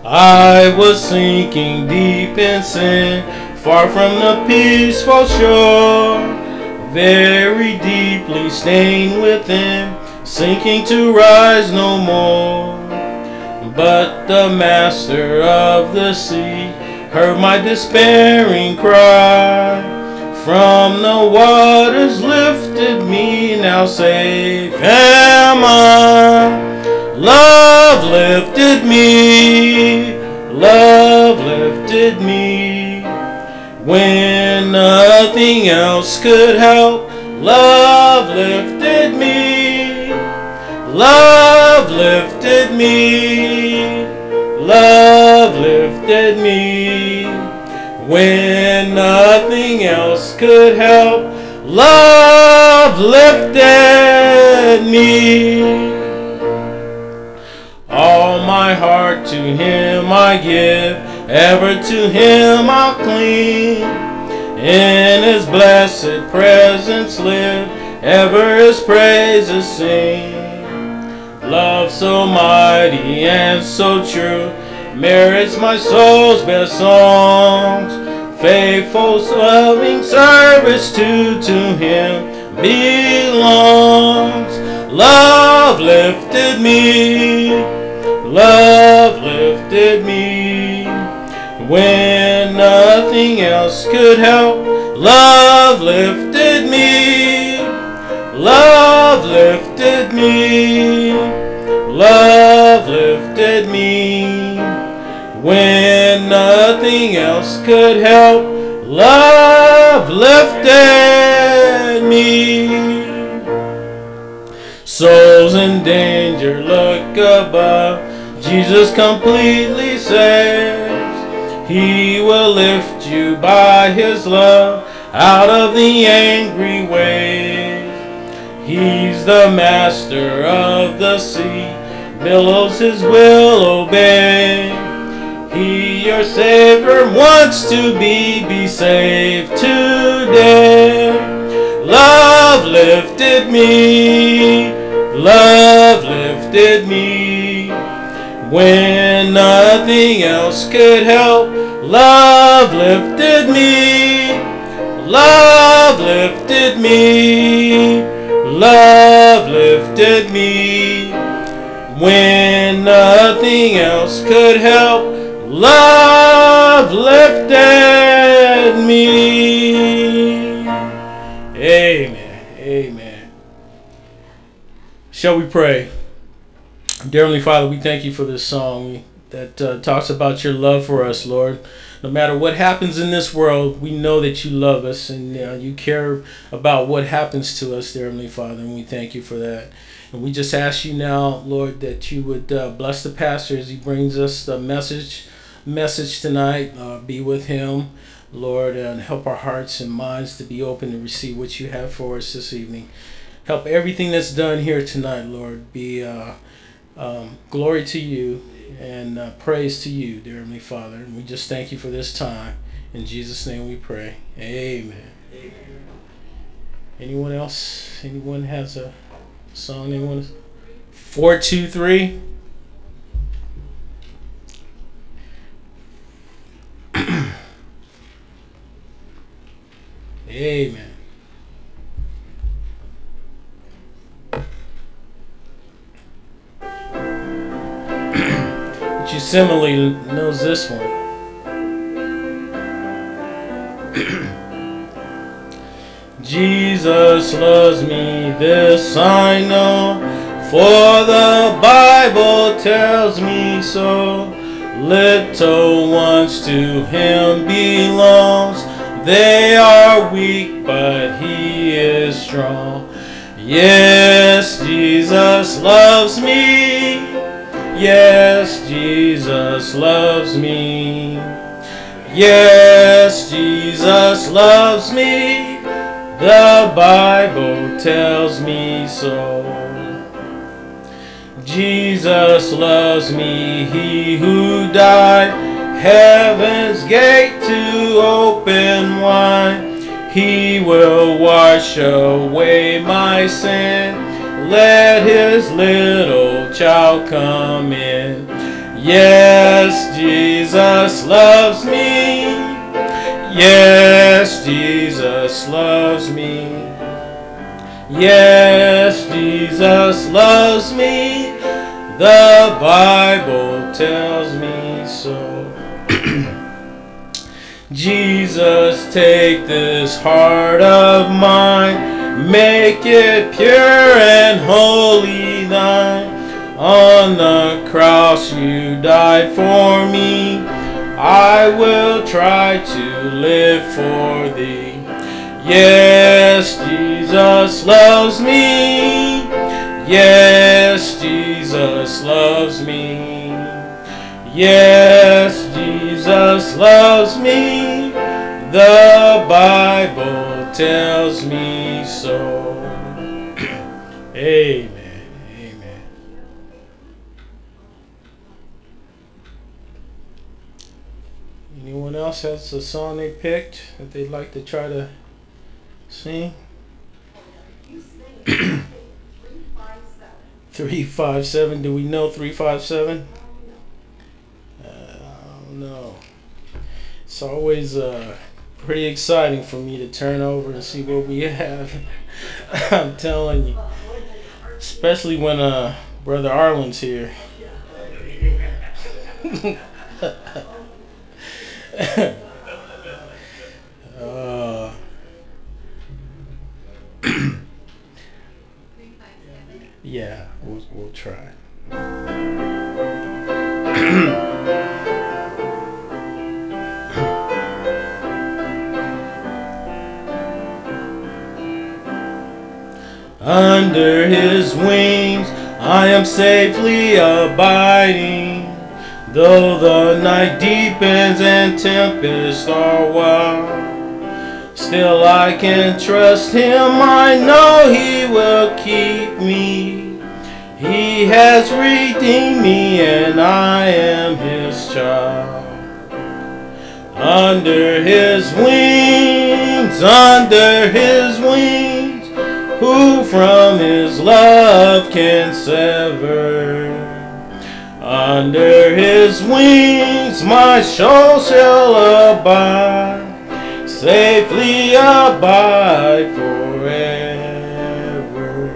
I was sinking deep in sin, far from the peaceful shore, very deeply stained within, sinking to rise no more. But the master of the sea heard my despairing cry, from the waters lifted me, now safe am I. Love lifted me, love lifted me, when nothing else could help. Love lifted me, love lifted me, love lifted me, when nothing else could help. Love lifted me. All my heart to Him I give, ever to Him I'll cling. In His blessed presence live, ever His praises sing. Love so mighty and so true merits my soul's best songs. Faithful, loving service to Him belongs. Love lifted me, love lifted me, when nothing else could help. Love lifted me, love lifted me, love lifted me, when nothing else could help. Love lifted me. Souls in danger, look above. Jesus completely saves. He will lift you by His love out of the angry wave. He's the master of the sea, billows His will obey. He, your Savior, wants to be saved today. Love lifted me, love lifted me, when nothing else could help. Love lifted me, love lifted me, love lifted me, when nothing else could help. Love lifted me. Amen. Amen. Shall we pray? Dear Heavenly Father, we thank you for this song that talks about your love for us, Lord. No matter what happens in this world, we know that you love us and you care about what happens to us, dear Heavenly Father, and we thank you for that. And we just ask you now, Lord, that you would bless the pastor as he brings us the message tonight. Be with him, Lord, and help our hearts and minds to be open to receive what you have for us this evening. Help everything that's done here tonight, Lord, be glory to you and praise to you, dear Heavenly Father. And we just thank you for this time. In Jesus' name we pray. Amen. Amen. Anyone else? Anyone has a song they want to? 4, 2, 3. Amen. But you similarly knows this one. Jesus loves me, this I know, for the Bible tells me so. Little ones to Him belongs. They are weak, but He is strong. Yes, Jesus loves me. Yes, Jesus loves me. Yes, Jesus loves me. The Bible tells me so. Jesus loves me, He who died, heaven's gate to open wide. He will wash away my sin. Let His little child come in. Yes, Jesus loves me. Yes, Jesus loves me. Yes, Jesus loves me. The Bible tells me so. Jesus, take this heart of mine, make it pure and holy thine. On the cross you died for me, I will try to live for thee. Yes, Jesus loves me. Yes, Jesus loves me. Yes, Jesus loves me. The Bible tells me so. Amen. Amen. Anyone else has a song they picked that they'd like to try to sing? 357. Do we know 357? I don't know. It's always pretty exciting for me to turn over and see what we have. I'm telling you. Especially when Brother Arlen's here. Yeah, we'll try. Under his wings I am safely abiding, though the night deepens and tempests are wild. Still I can trust him, I know he will keep me. He has redeemed me and I am his child. Under his wings, who from his love can sever? Under his wings my soul shall abide, safely abide forever.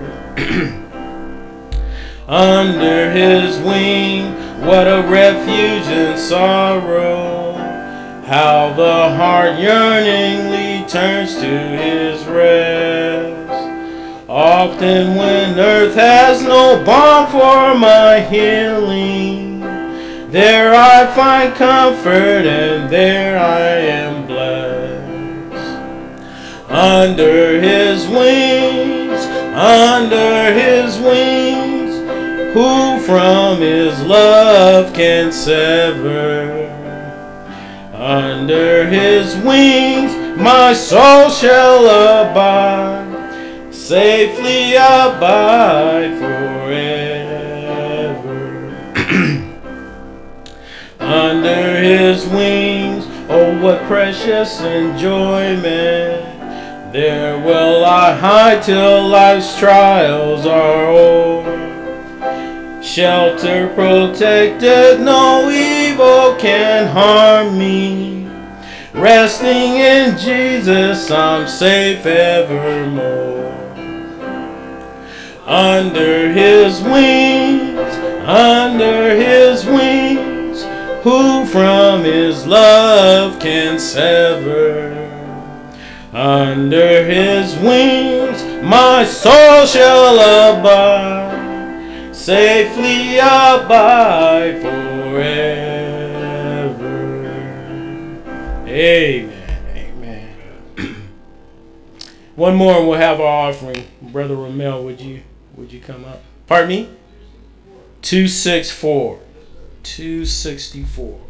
Under his wing, what a refuge in sorrow, how the heart yearningly turns to his rest. Often when earth has no balm for my healing, there I find comfort and there I am blessed. Under his wings, who from his love can sever? Under his wings my soul shall abide, safely abide forever. Under his wings, oh what precious enjoyment, there will I hide till life's trials are o'er. Shelter protected, no evil can harm me. Resting in Jesus, I'm safe evermore. Under his wings, who from his love can sever? Under his wings, my soul shall abide, safely abide forever. Amen. Amen. One more and we'll have our offering. Brother Ramel, would you come up? Pardon me? 264. 264.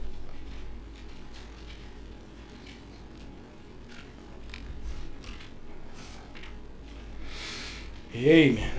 Amen.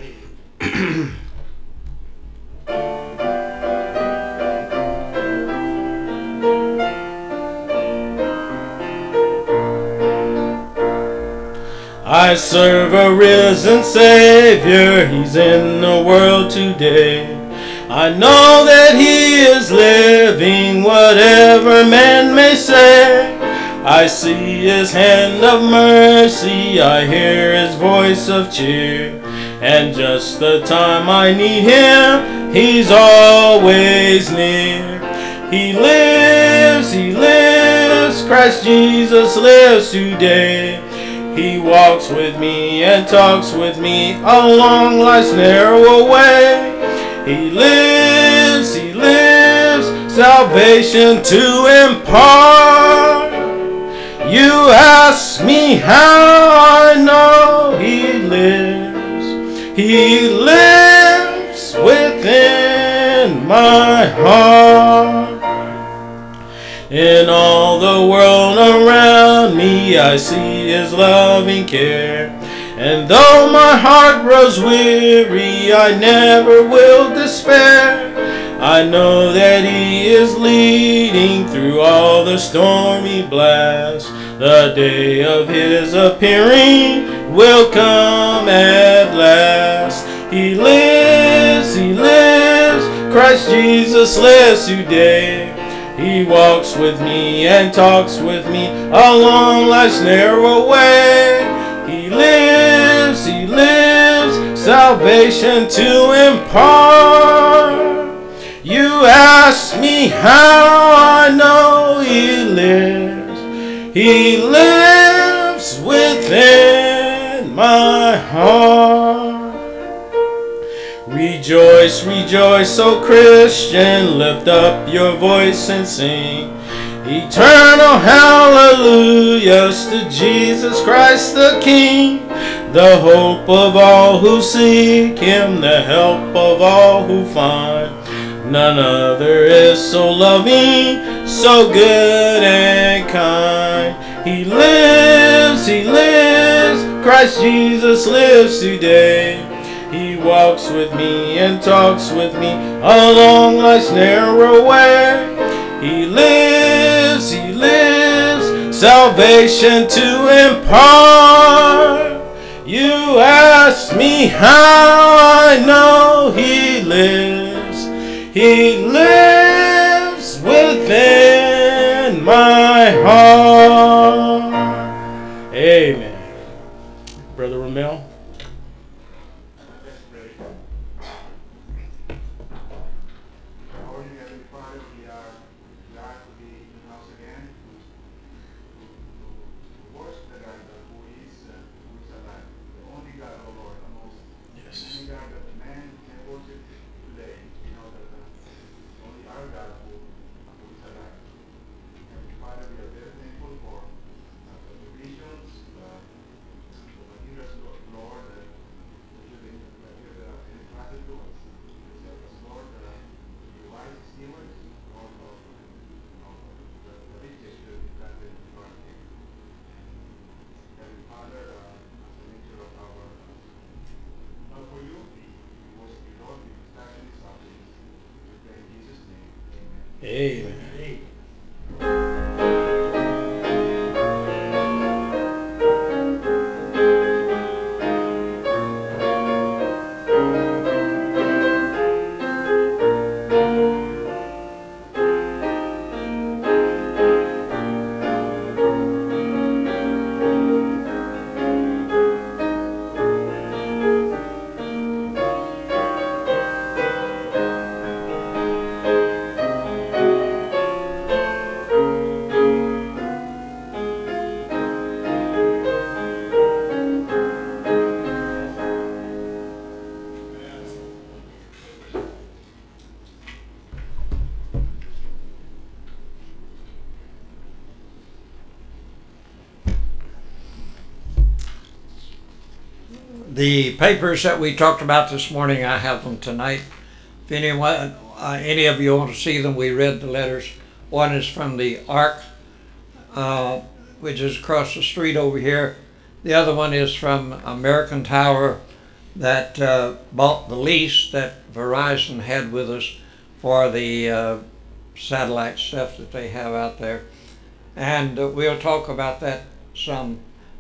I serve a risen Savior, he's in the world today. I know that he is living, whatever man may say. I see his hand of mercy, I hear his voice of cheer. And just the time I need him, he's always near. He lives, Christ Jesus lives today. He walks with me and talks with me along life's narrow way. He lives, salvation to impart. You ask me how I know he lives. He lives within my heart. In all the world around me, I see his loving care. And though my heart grows weary, I never will despair. I know that he is leading through all the stormy blasts. The day of his appearing will come at last. He lives, Christ Jesus lives today. He walks with me and talks with me along life's narrow way. He lives, salvation to impart. You ask me how I know he lives. He lives within my heart. Rejoice, rejoice, O Christian, lift up your voice and sing eternal hallelujahs to Jesus Christ the King, the hope of all who seek him, the help of all who find. None other is so loving, so good and kind. He lives, Christ Jesus lives today. He walks with me and talks with me along life's narrow way. He lives, salvation to impart. You ask me how I know he lives. He lives within my heart. Amen. Brother Ramel. Amen. The papers that we talked about this morning, I have them tonight. If anyone, any of you want to see them, we read the letters. One is from the Ark, which is across the street over here. The other one is from American Tower that bought the lease that Verizon had with us for the satellite stuff that they have out there. And we'll talk about that some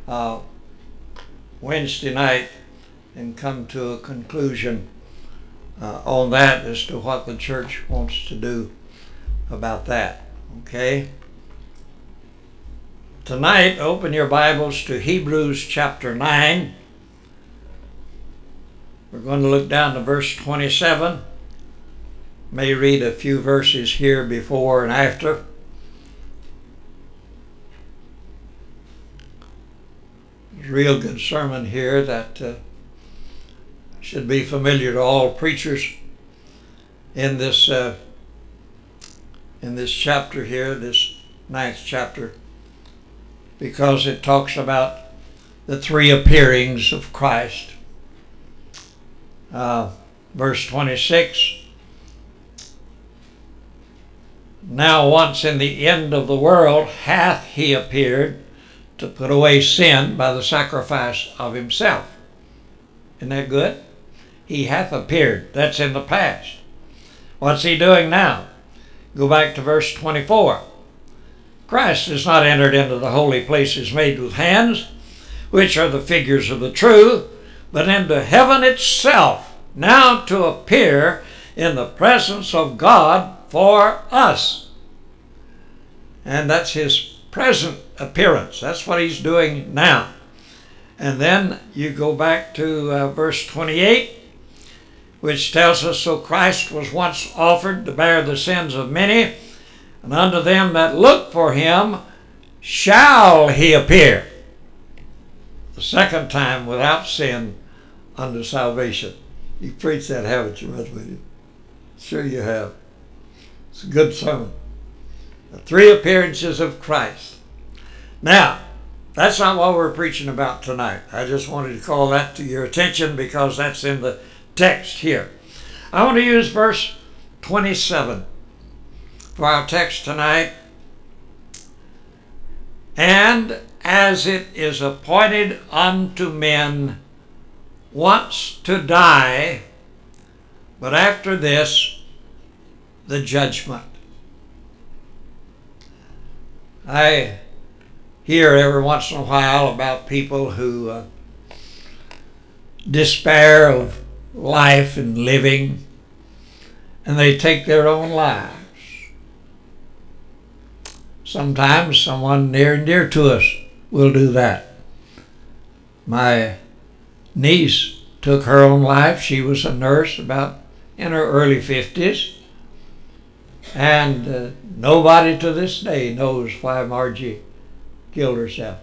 Wednesday night and come to a conclusion. on that as to what the church wants to do about that. Okay? Tonight, open your Bibles to Hebrews chapter 9. We're going to look down to verse 27. May read a few verses here before and after. There's a real good sermon here that should be familiar to all preachers in this chapter here, this 9th chapter, because it talks about the three appearings of Christ. Verse 26, now once in the end of the world hath he appeared to put away sin by the sacrifice of himself. Isn't that good? He hath appeared. That's in the past. What's he doing now? Go back to verse 24. Christ is not entered into the holy places made with hands, which are the figures of the true, but into heaven itself, now to appear in the presence of God for us. And that's his present appearance. That's what he's doing now. And then you go back to verse 28, which tells us, so Christ was once offered to bear the sins of many, and unto them that look for him shall he appear the second time without sin unto salvation. You preached that, haven't you, Brother William? Sure you have. It's a good sermon. The three appearances of Christ. Now, that's not what we're preaching about tonight. I just wanted to call that to your attention because that's in the text here. I want to use verse 27 for our text tonight. And as it is appointed unto men once to die, but after this, the judgment. I hear every once in a while about people who despair of life and living, and they take their own lives. Sometimes someone near and dear to us will do that. My niece took her own life. She was a nurse about in her early 50s. And nobody to this day knows why Margie killed herself.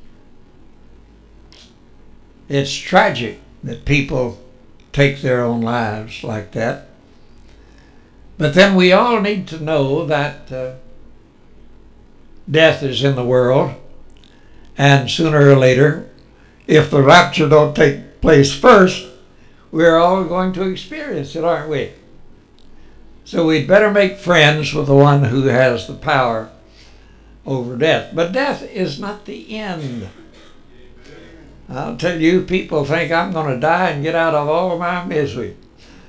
It's tragic that people take their own lives like that. But then we all need to know that death is in the world, and sooner or later, if the rapture don't take place first, we're all going to experience it, aren't we? So we'd better make friends with the one who has the power over death. But death is not the end. I'll tell you, people think I'm going to die and get out of all of my misery.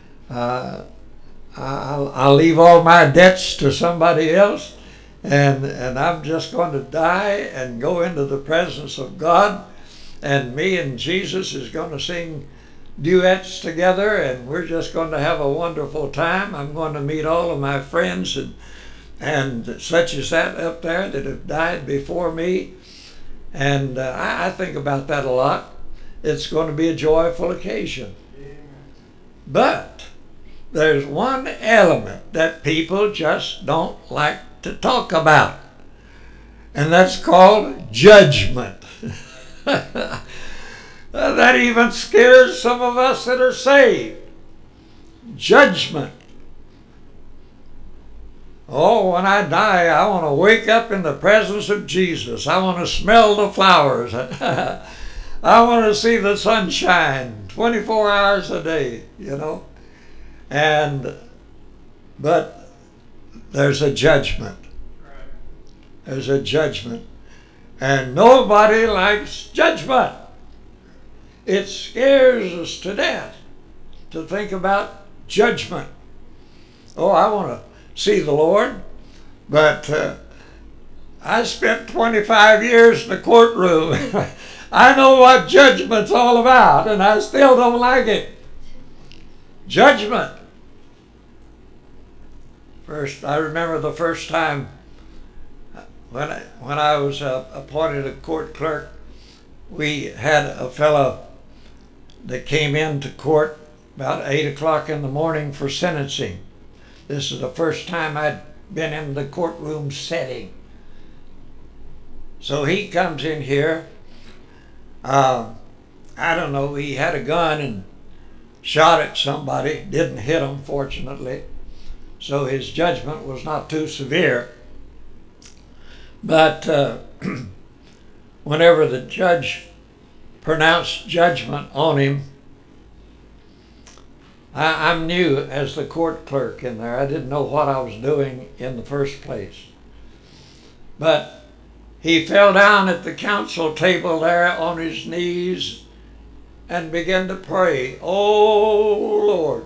I'll leave all my debts to somebody else, and I'm just going to die and go into the presence of God, and me and Jesus is going to sing duets together, and we're just going to have a wonderful time. I'm going to meet all of my friends and such as that up there that have died before me. And I think about that a lot. It's going to be a joyful occasion. But there's one element that people just don't like to talk about, and that's called judgment. That even scares some of us that are saved. Judgment. Oh, when I die, I want to wake up in the presence of Jesus. I want to smell the flowers. I want to see the sunshine 24 hours a day, you know. But there's a judgment. There's a judgment. And nobody likes judgment. It scares us to death to think about judgment. Oh, I want to see the Lord, but I spent 25 years in the courtroom. I know what judgment's all about, and I still don't like it. Judgment. I remember the first time when I was appointed a court clerk, we had a fellow that came into court about 8 o'clock in the morning for sentencing. This is the first time I'd been in the courtroom setting. So he comes in here. I don't know, he had a gun and shot at somebody. Didn't hit him, fortunately. So his judgment was not too severe. But whenever the judge pronounced judgment on him, I'm new as the court clerk in there. I didn't know what I was doing in the first place. But he fell down at the council table there on his knees and began to pray, "Oh Lord."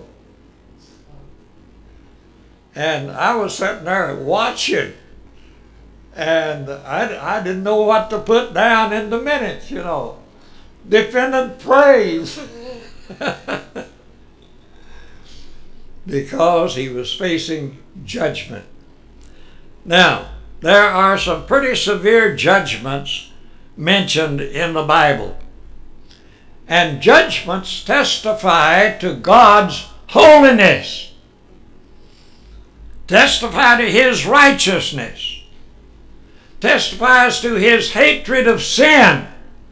And I was sitting there watching, and I didn't know what to put down in the minutes, you know. Defendant prays. Because he was facing judgment. Now, there are some pretty severe judgments mentioned in the Bible. And judgments testify to God's holiness, testify to His righteousness, testifies to His hatred of sin.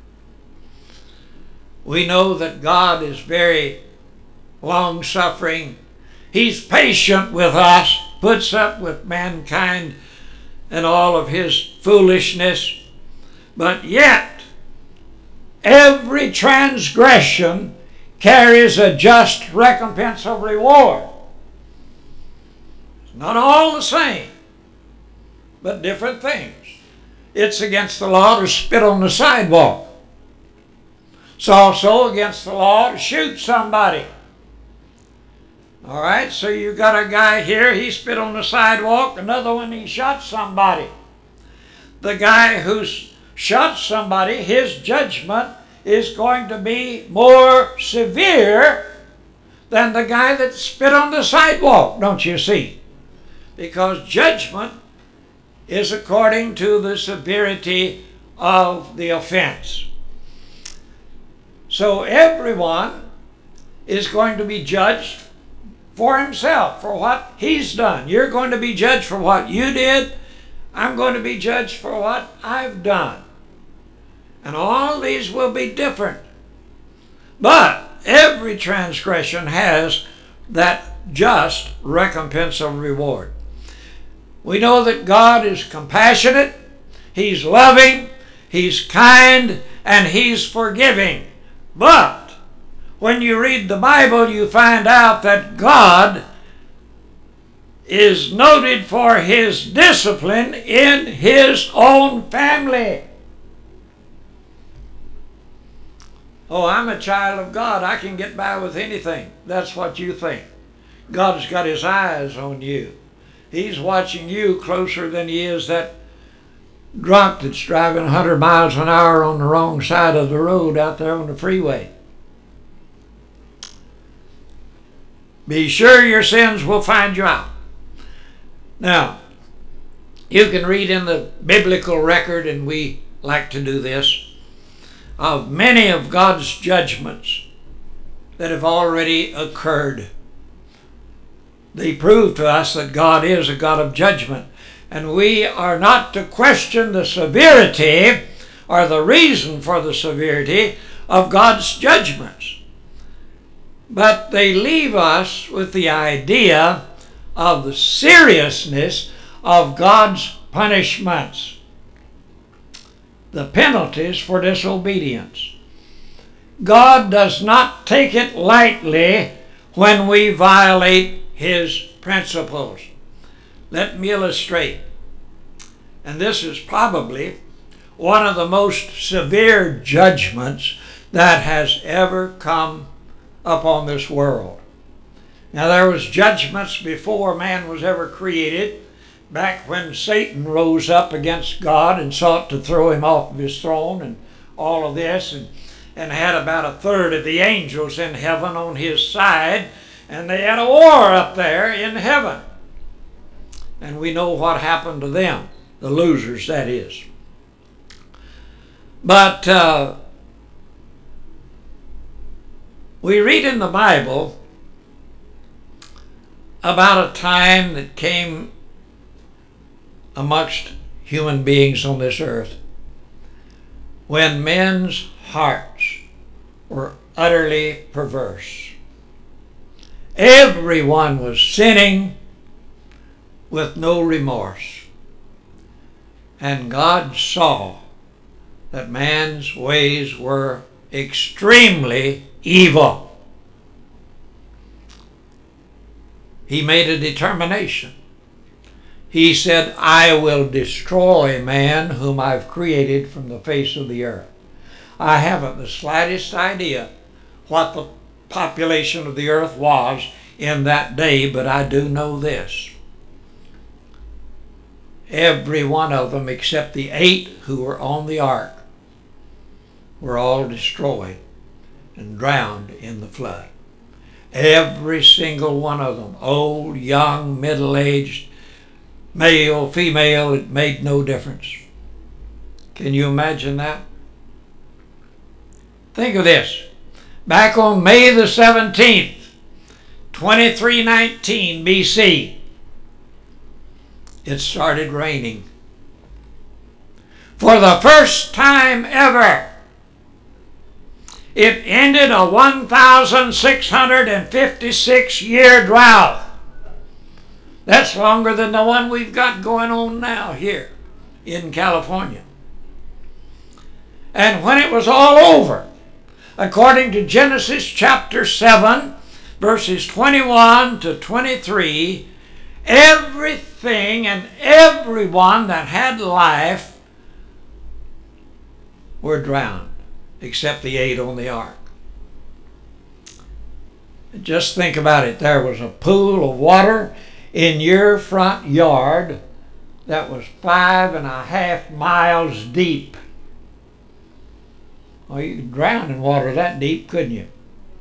We know that God is very long-suffering. He's patient with us, puts up with mankind and all of his foolishness. But yet, every transgression carries a just recompense of reward. It's not all the same, but different things. It's against the law to spit on the sidewalk. It's also against the law to shoot somebody. All right, so you got a guy here, he spit on the sidewalk, another one, he shot somebody. The guy who shot somebody, his judgment is going to be more severe than the guy that spit on the sidewalk, don't you see? Because judgment is according to the severity of the offense. So everyone is going to be judged for himself, for what he's done. You're going to be judged for what you did. I'm going to be judged for what I've done. And all these will be different. But every transgression has that just recompense of reward. We know that God is compassionate, He's loving, He's kind, and He's forgiving. But when you read the Bible, you find out that God is noted for His discipline in His own family. Oh, I'm a child of God. I can get by with anything. That's what you think. God's got His eyes on you. He's watching you closer than He is that drunk that's driving 100 miles an hour on the wrong side of the road out there on the freeway. Be sure your sins will find you out. Now, you can read in the biblical record, and we like to do this, of many of God's judgments that have already occurred. They prove to us that God is a God of judgment, and we are not to question the severity or the reason for the severity of God's judgments. But they leave us with the idea of the seriousness of God's punishments, the penalties for disobedience. God does not take it lightly when we violate His principles. Let me illustrate. And this is probably one of the most severe judgments that has ever come upon this world. Now, there was judgments before man was ever created, back when Satan rose up against God and sought to throw Him off of His throne and all of this, and had about a third of the angels in heaven on his side, And they had a war up there in heaven. And we know what happened to them, the losers, that is. But we read in the Bible about a time that came amongst human beings on this earth when men's hearts were utterly perverse. Everyone was sinning with no remorse. And God saw that man's ways were extremely evil. He made a determination. He said, I will destroy man whom I've created from the face of the earth. I haven't the slightest idea what the population of the earth was in that day, but I do know this. Every one of them except the 8 who were on the ark were all destroyed and drowned in the flood. Every single one of them, old, young, middle-aged, male, female, it made no difference. Can you imagine that? Think of this. Back on May the 17th, 2319 BC, it started raining. For the first time ever, it ended a 1,656-year drought. That's longer than the one we've got going on now here in California. And when it was all over, according to Genesis chapter 7, verses 21 to 23, everything and everyone that had life were drowned, except the 8 on the ark. Just think about it. There was a pool of water in your front yard that was 5.5 miles deep. Well, you could drown in water that deep, couldn't you?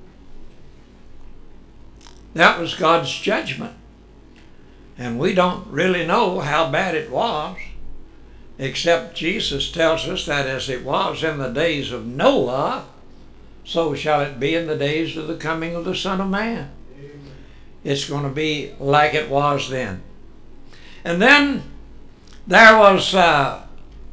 That was God's judgment. And we don't really know how bad it was, except Jesus tells us that as it was in the days of Noah, so shall it be in the days of the coming of the Son of Man. Amen. It's going to be like it was then. And then there was that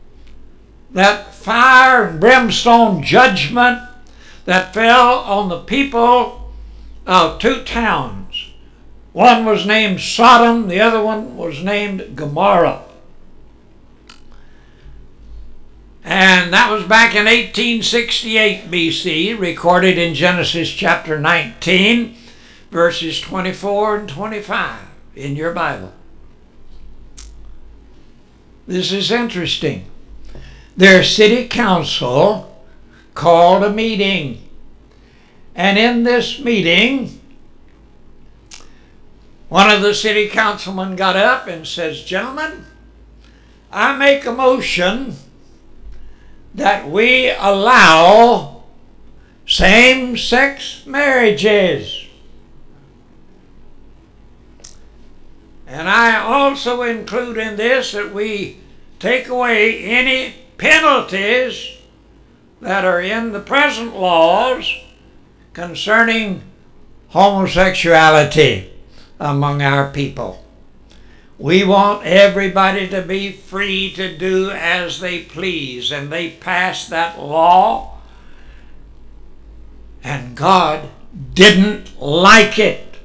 fire and brimstone judgment that fell on the people of 2 towns. One was named Sodom, the other one was named Gomorrah. And that was back in 1868 BC, recorded in Genesis chapter 19, verses 24 and 25 in your Bible. This is interesting. Their city council called a meeting. And in this meeting, one of the city councilmen got up and says, gentlemen, I make a motion that we allow same-sex marriages. And I also include in this that we take away any penalties that are in the present laws concerning homosexuality among our people. We want everybody to be free to do as they please. And they passed that law. And God didn't like it.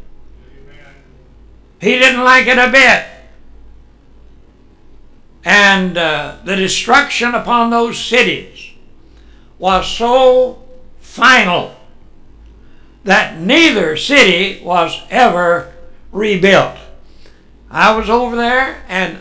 He didn't like it a bit. And the destruction upon those cities was so final that neither city was ever rebuilt. I was over there, and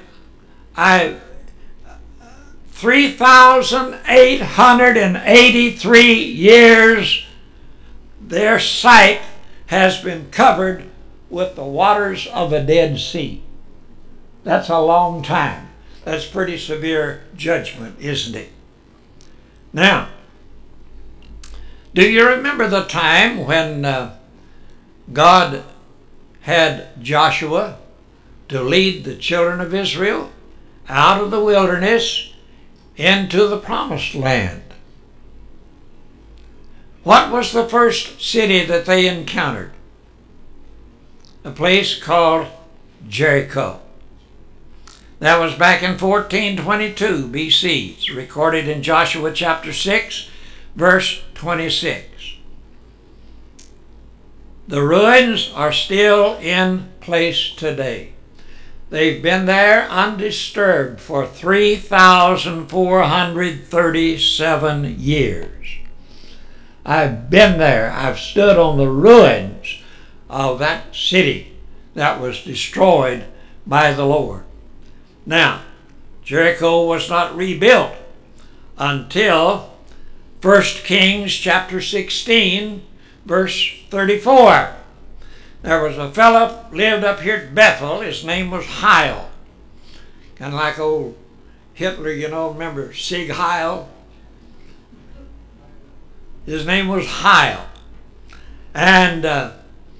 3,883 years their site has been covered with the waters of a Dead Sea. That's a long time. That's pretty severe judgment, isn't it? Now, do you remember the time when God had Joshua to lead the children of Israel out of the wilderness into the promised land. What was the first city that they encountered? A place called Jericho. That was back in 1422 BC. It's recorded in Joshua chapter 6, verse 26. The ruins are still in place today. They've been there undisturbed for 3,437 years. I've been there. I've stood on the ruins of that city that was destroyed by the Lord. Now, Jericho was not rebuilt until 1 Kings chapter 16, verse 34. There was a fellow lived up here at Bethel. His name was Heil. Kind of like old Hitler, you know, remember Sieg Heil? His name was Heil. And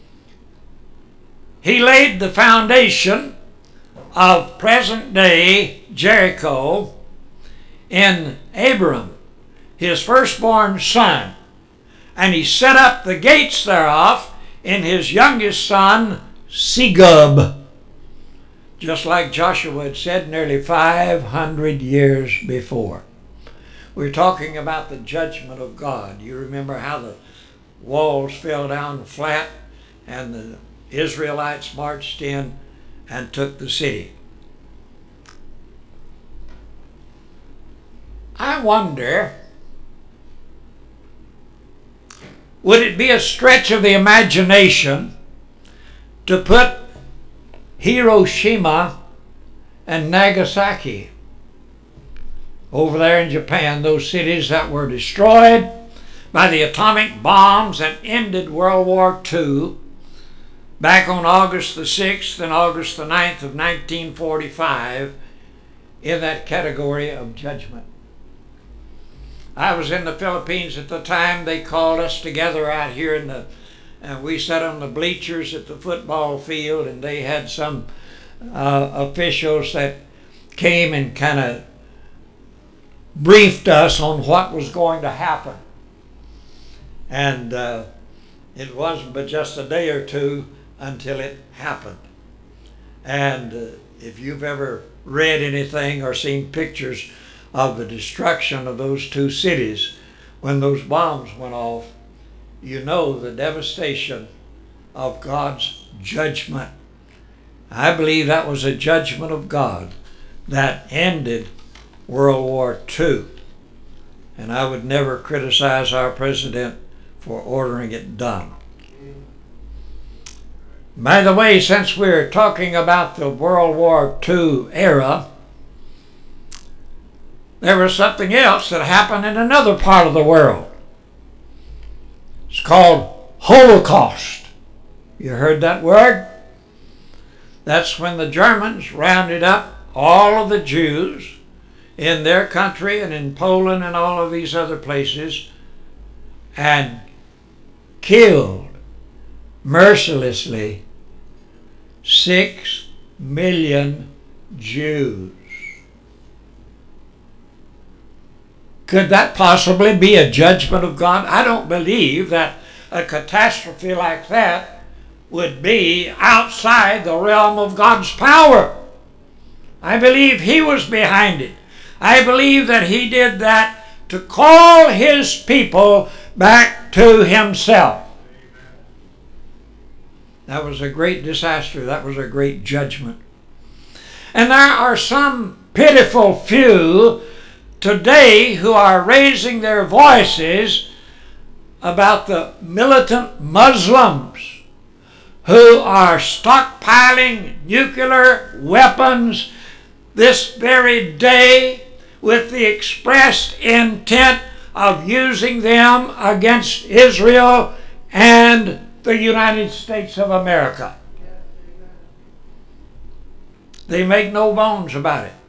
he laid the foundation of present-day Jericho in Abram, his firstborn son. And he set up the gates thereof in his youngest son, Segub, just like Joshua had said nearly 500 years before. We're talking about the judgment of God. You remember how the walls fell down flat and the Israelites marched in and took the city. I wonder, would it be a stretch of the imagination to put Hiroshima and Nagasaki over there in Japan, those cities that were destroyed by the atomic bombs that ended World War II back on August the 6th and August the 9th of 1945 in that category of judgment? I was in the Philippines at the time. They called us together out here and we sat on the bleachers at the football field, and they had some officials that came and kind of briefed us on what was going to happen. And it wasn't but just a day or two until it happened. And if you've ever read anything or seen pictures of the destruction of those two cities when those bombs went off, you know the devastation of God's judgment. I believe that was a judgment of God that ended World War II. And I would never criticize our president for ordering it done. By the way, since we're talking about the World War II era, there was something else that happened in another part of the world. It's called Holocaust. You heard that word? That's when the Germans rounded up all of the Jews in their country and in Poland and all of these other places and killed mercilessly 6 million Jews. Could that possibly be a judgment of God? I don't believe that a catastrophe like that would be outside the realm of God's power. I believe He was behind it. I believe that He did that to call His people back to Himself. That was a great disaster. That was a great judgment. And there are some pitiful few today who are raising their voices about the militant Muslims who are stockpiling nuclear weapons this very day with the expressed intent of using them against Israel and the United States of America. They make no bones about it.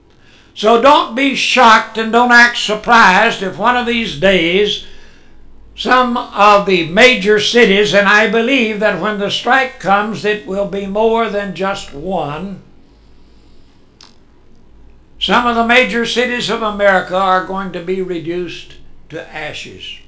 So don't be shocked and don't act surprised if one of these days some of the major cities, and I believe that when the strike comes, it will be more than just one. Some of the major cities of America are going to be reduced to ashes.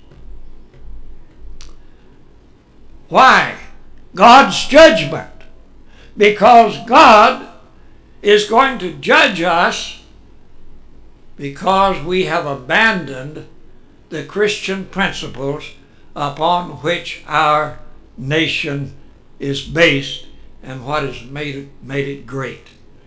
Why? God's judgment. Because God is going to judge us because we have abandoned the Christian principles upon which our nation is based and what has made it great.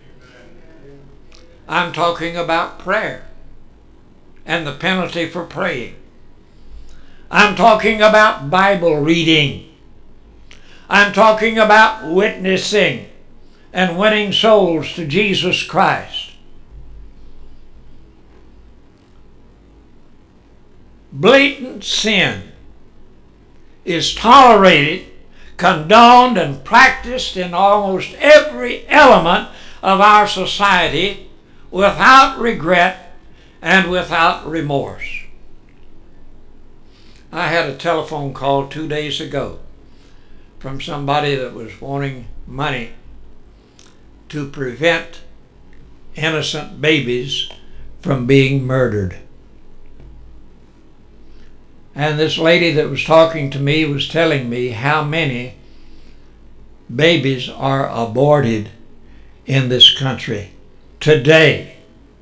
I'm talking about prayer and the penalty for praying. I'm talking about Bible reading. I'm talking about witnessing and winning souls to Jesus Christ. Blatant sin is tolerated, condoned, and practiced in almost every element of our society without regret and without remorse. I had a telephone call 2 days ago from somebody that was wanting money to prevent innocent babies from being murdered. And this lady that was talking to me was telling me how many babies are aborted in this country today.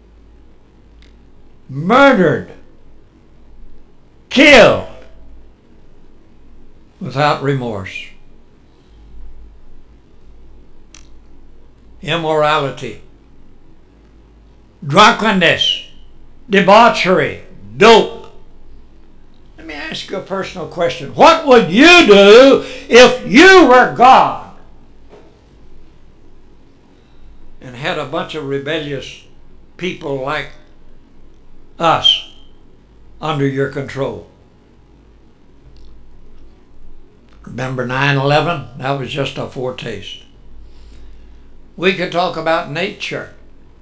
Murdered, killed, without remorse. Immorality, drunkenness, debauchery, dope. Let me ask you a personal question. What would you do if you were God and had a bunch of rebellious people like us under your control? Remember 9/11? That was just a foretaste. We could talk about nature.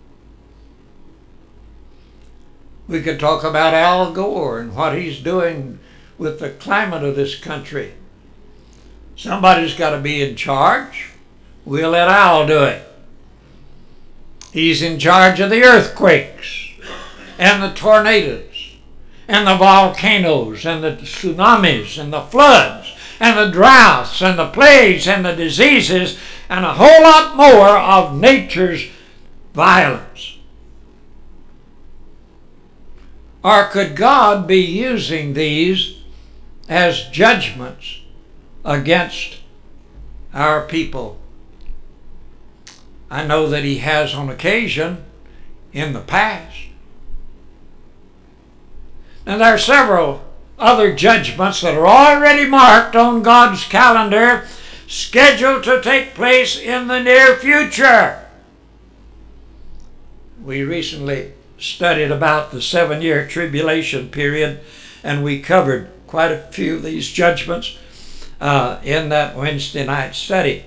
We could talk about Al Gore and what he's doing with the climate of this country. Somebody's got to be in charge. We'll let Al do it. He's in charge of the earthquakes and the tornadoes and the volcanoes and the tsunamis and the floods and the droughts and the plagues and the diseases and a whole lot more of nature's violence. Or could God be using these as judgments against our people? I know that He has on occasion in the past. Now there are several other judgments that are already marked on God's calendar, scheduled to take place in the near future. We recently studied about the 7-year tribulation period, and we covered quite a few of these judgments in that Wednesday night study.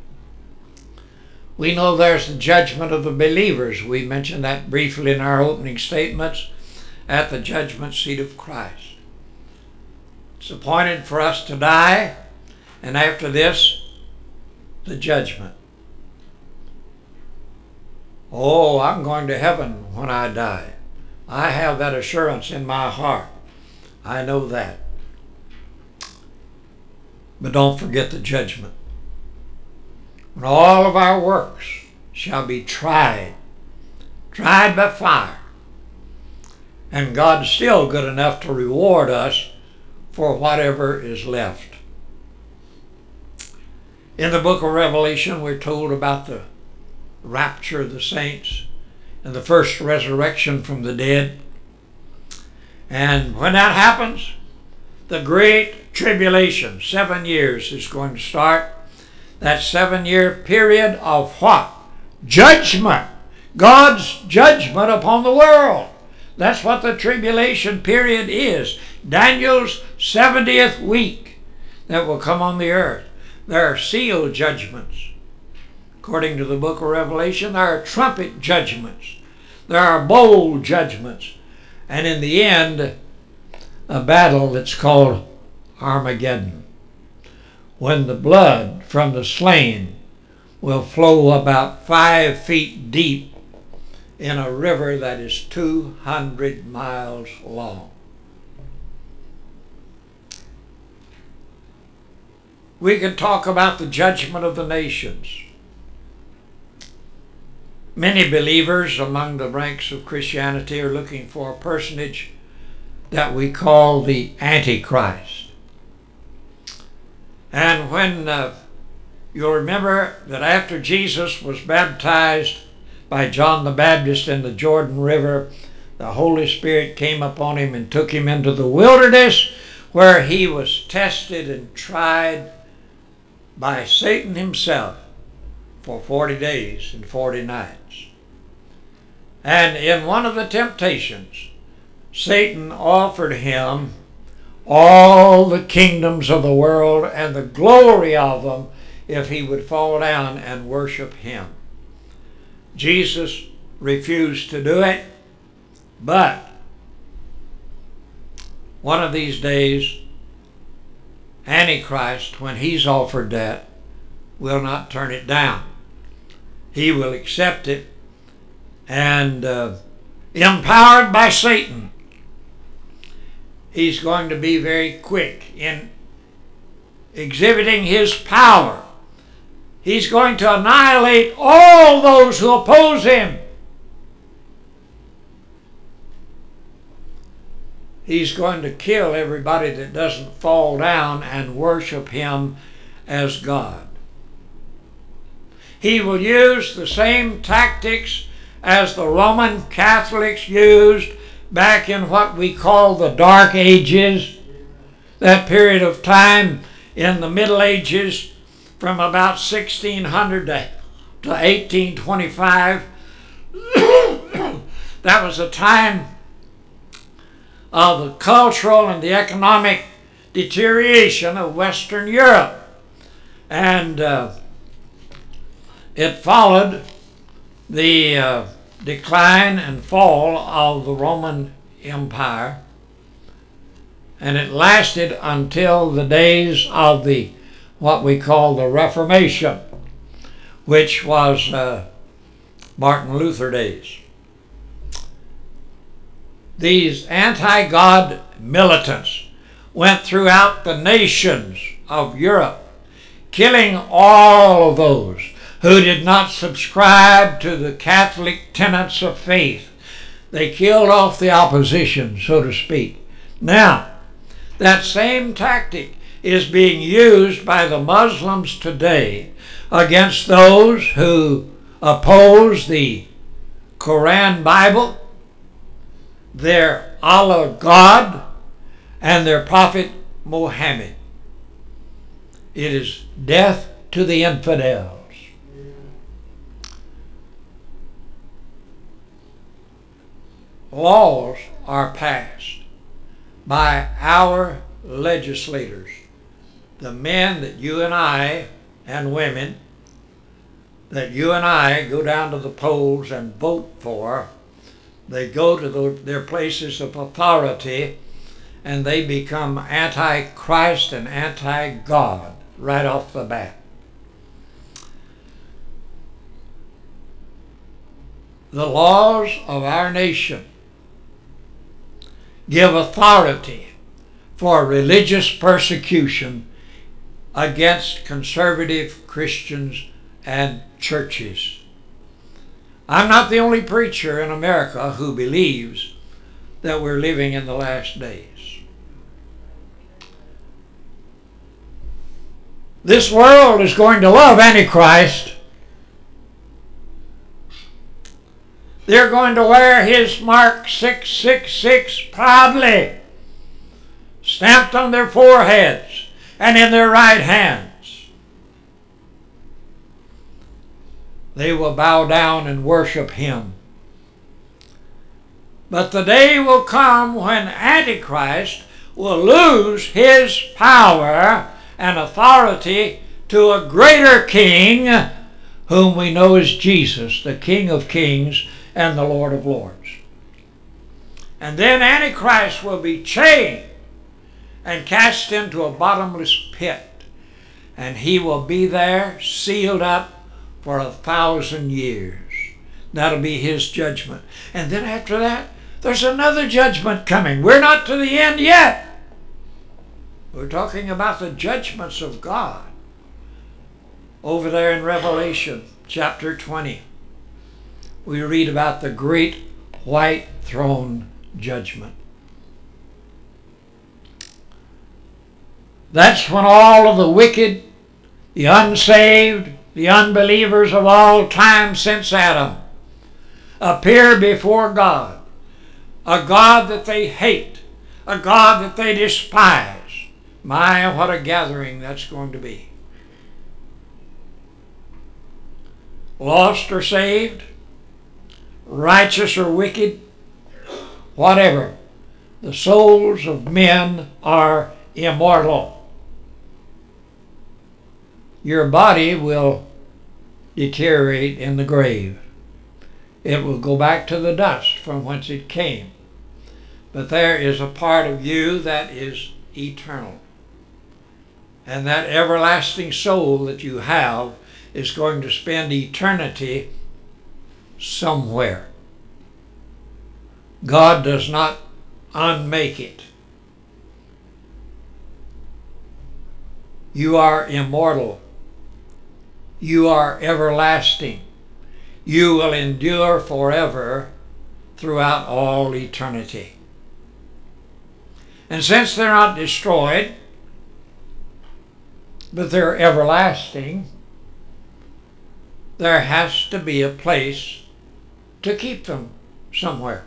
We know there's the judgment of the believers. We mentioned that briefly in our opening statements at the judgment seat of Christ. It's appointed for us to die, and after this, the judgment. Oh, I'm going to heaven when I die. I have that assurance in my heart. I know that. But don't forget the judgment. When all of our works shall be tried by fire, and God's still good enough to reward us for whatever is left. In the book of Revelation, we're told about the rapture of the saints and the first resurrection from the dead. And when that happens, the great tribulation, 7 years, is going to start. That 7-year period of what? Judgment. God's judgment upon the world. That's what the tribulation period is. Daniel's 70th week that will come on the earth. There are seal judgments. According to the book of Revelation, there are trumpet judgments. There are bowl judgments. And in the end, a battle that's called Armageddon, when the blood from the slain will flow about 5 feet deep in a river that is 200 miles long. We can talk about the judgment of the nations. Many believers among the ranks of Christianity are looking for a personage that we call the Antichrist. And when you'll remember that after Jesus was baptized by John the Baptist in the Jordan River, the Holy Spirit came upon him and took him into the wilderness, where he was tested and tried by Satan himself for 40 days and 40 nights. And in one of the temptations, Satan offered him all the kingdoms of the world and the glory of them if he would fall down and worship him. Jesus refused to do it, but one of these days, Antichrist, when he's offered that, will not turn it down. He will accept it, and empowered by Satan, he's going to be very quick in exhibiting his power. He's going to annihilate all those who oppose him. He's going to kill everybody that doesn't fall down and worship him as God. He will use the same tactics as the Roman Catholics used back in what we call the Dark Ages, that period of time in the Middle Ages from about 1600 to 1825. That was a time of the cultural and the economic deterioration of Western Europe. And it followed the decline and fall of the Roman Empire, and it lasted until the days of what we call the Reformation, which was Martin Luther days. These anti-God militants went throughout the nations of Europe, killing all of those who did not subscribe to the Catholic tenets of faith. They killed off the opposition, so to speak. Now, that same tactic is being used by the Muslims today against those who oppose the Quran Bible, their Allah God, and their Prophet Muhammad. It is death to the infidels. Laws are passed by our legislators, the men that you and I, and women, that you and I go down to the polls and vote for. They go to their places of authority, and they become anti-Christ and anti-God right off the bat. The laws of our nation give authority for religious persecution against conservative Christians and churches. I'm not the only preacher in America who believes that we're living in the last days. This world is going to love Antichrist. They're going to wear his mark 666 proudly, stamped on their foreheads and in their right hands. They will bow down and worship him. But the day will come when Antichrist will lose his power and authority to a greater king, whom we know as Jesus, the King of Kings and the Lord of Lords. And then Antichrist will be chained and cast into a bottomless pit. And he will be there sealed up for 1,000 years. That'll be his judgment. And then after that, there's another judgment coming. We're not to the end yet. We're talking about the judgments of God. Over there in Revelation chapter 20, we read about the great white throne judgment. That's when all of the wicked, the unsaved, the unbelievers of all time since Adam appear before God. A God that they hate, a God that they despise. My, what a gathering that's going to be. Lost or saved, righteous or wicked, whatever. The souls of men are immortal. Your body will deteriorate in the grave. It will go back to the dust from whence it came. But there is a part of you that is eternal. And that everlasting soul that you have is going to spend eternity somewhere. God does not unmake it. You are immortal. You are everlasting. You will endure forever throughout all eternity. And since they're not destroyed, but they're everlasting, there has to be a place to keep them somewhere.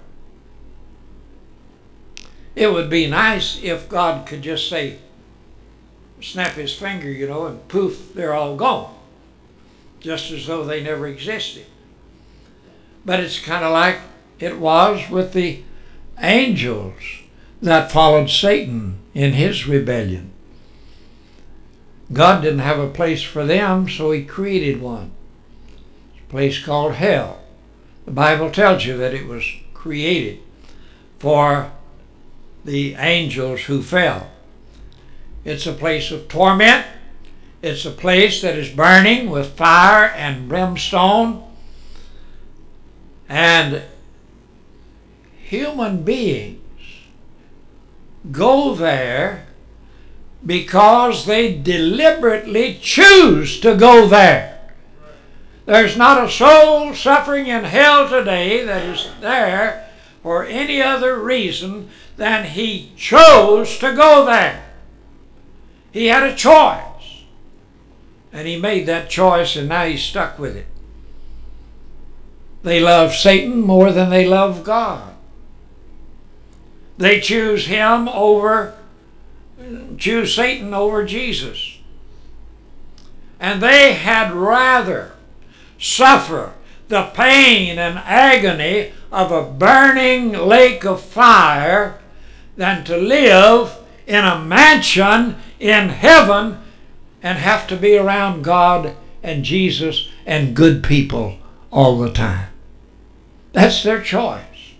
It would be nice if God could just say, snap his finger, and poof, they're all gone. Just as though they never existed. But it's kind of like it was with the angels that followed Satan in his rebellion. God didn't have a place for them, so he created one. It's a place called hell. The Bible tells you that it was created for the angels who fell. It's a place of torment. It's a place that is burning with fire and brimstone. And human beings go there because they deliberately choose to go there. There's not a soul suffering in hell today that is there for any other reason than he chose to go there. He had a choice. And he made that choice, and now he's stuck with it. They love Satan more than they love God. They choose Satan over Jesus. And they had rather suffer the pain and agony of a burning lake of fire than to live in a mansion in heaven and have to be around God and Jesus and good people all the time. That's their choice.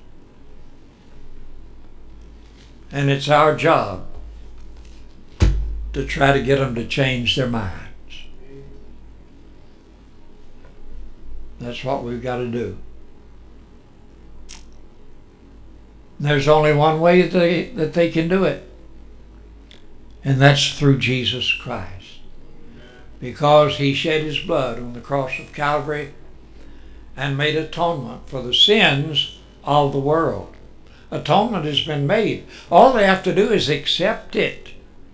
And it's our job to try to get them to change their minds. That's what we've got to do. There's only one way that they can do it. And that's through Jesus Christ. Because he shed his blood on the cross of Calvary and made atonement for the sins of the world. Atonement has been made. All they have to do is accept it.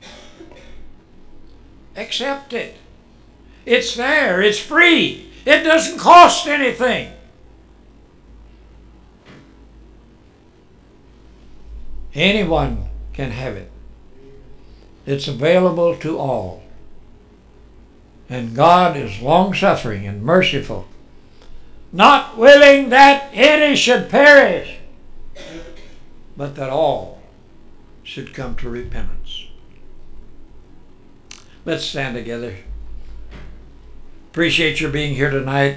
Accept it. It's there. It's free. It doesn't cost anything. Anyone can have it. It's available to all. And God is long-suffering and merciful, not willing that any should perish, but that all should come to repentance. Let's stand together. Appreciate your being here tonight,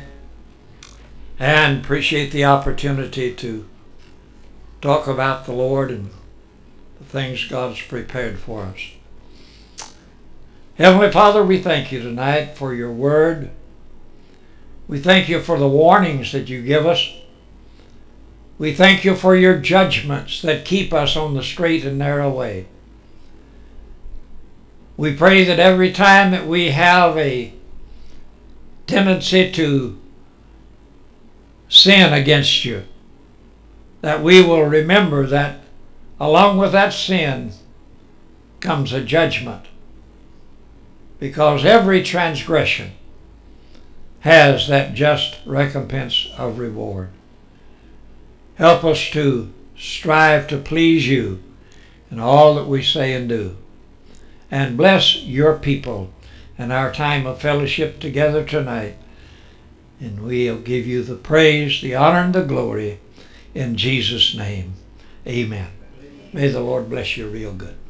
and appreciate the opportunity to talk about the Lord and the things God's prepared for us. Heavenly Father, we thank you tonight for your word. We thank you for the warnings that you give us. We thank you for your judgments that keep us on the straight and narrow way. We pray that every time that we have a tendency to sin against you, that we will remember that along with that sin comes a judgment, because every transgression has that just recompense of reward. Help us to strive to please you in all that we say and do. And bless your people and our time of fellowship together tonight. And we'll give you the praise, the honor, and the glory in Jesus' name. Amen. May the Lord bless you real good.